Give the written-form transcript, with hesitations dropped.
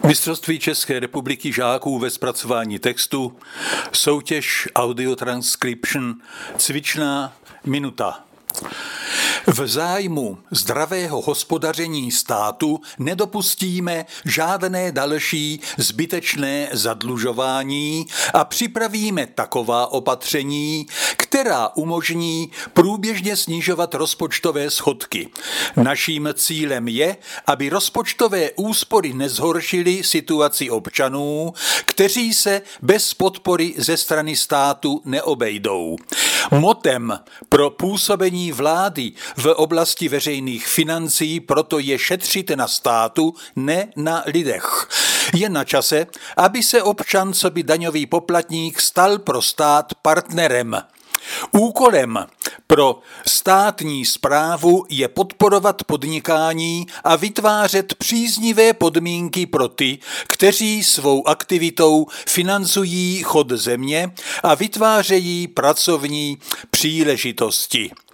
Mistrovství České republiky žáků ve zpracování textu, soutěž Audio Transcription, cvičná minuta. V zájmu zdravého hospodaření státu nedopustíme žádné další zbytečné zadlužování a připravíme taková opatření, která umožní průběžně snižovat rozpočtové schodky. Naším cílem je, aby rozpočtové úspory nezhoršily situaci občanů, kteří se bez podpory ze strany státu neobejdou. Motem pro působení vlády v oblasti veřejných financí proto je šetřit na státu, ne na lidech. Je na čase, aby se občan coby daňový poplatník stal pro stát partnerem. Úkolem pro státní správu je podporovat podnikání a vytvářet příznivé podmínky pro ty, kteří svou aktivitou financují chod země a vytvářejí pracovní příležitosti.